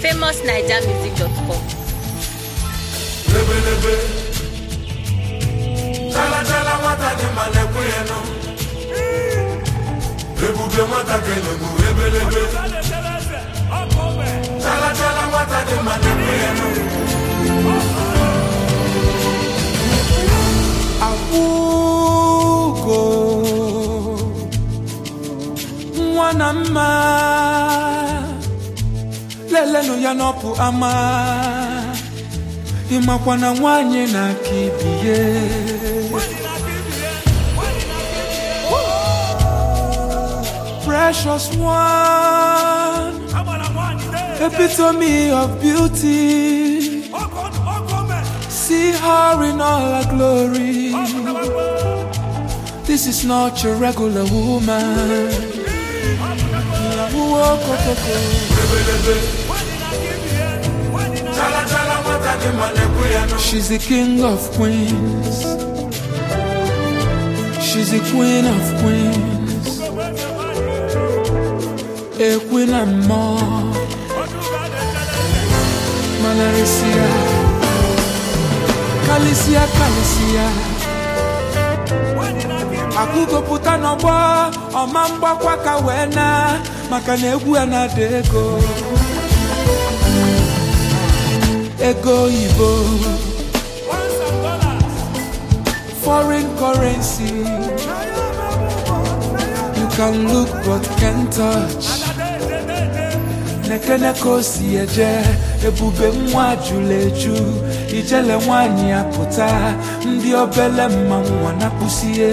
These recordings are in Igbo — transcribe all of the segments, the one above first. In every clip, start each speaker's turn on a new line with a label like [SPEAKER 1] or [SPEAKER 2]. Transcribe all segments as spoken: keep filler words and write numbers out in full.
[SPEAKER 1] famous naija music dot com.
[SPEAKER 2] Lebe lebe, chala chala wata di malekwe no. Lebu be wata kelebu lebe lebe, chala chala wata di malekwe no. Abugo, mwana mma. Lele no ya nopu ama Imakwa na nwanye na kibiye Precious one Epitome of beauty See her in all her glory This is not your regular woman She's the king of queens. She's the queen of queens. A queen and more. Manaricia, Calicia, Calicia. Akugo puta no boy, o mamba kwa kawena, makanegu anadego. Ego Ibo, foreign currency. You can look but can't touch. Nekene kosi eje, ebube mwa juleju. Ijele wani aputa, ndi obele mmangu wanapusie.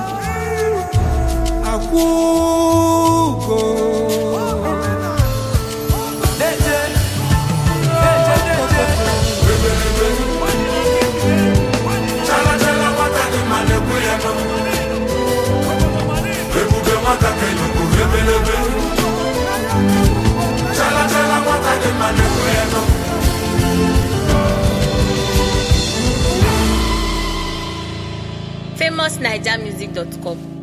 [SPEAKER 2] Akugo.
[SPEAKER 1] famous naija music dot com